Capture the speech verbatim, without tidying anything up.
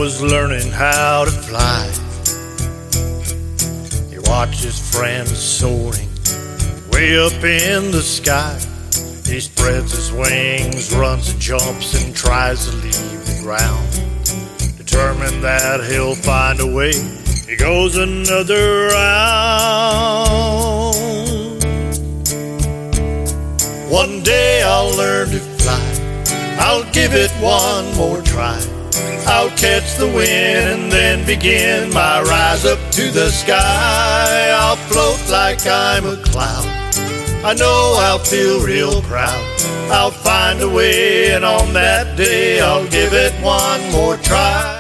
was learning how to fly. He watched his friends soaring way up in the sky. He spreads his wings, runs and jumps, and tries to leave the ground. Determined that he'll find a way, he goes another round. One day I'll learn to fly, I'll give it one more try. I'll catch the wind and then begin my rise up to the sky. I'll float like I'm a cloud, I know I'll feel real proud. I'll find a way, and on that day I'll give it one more try.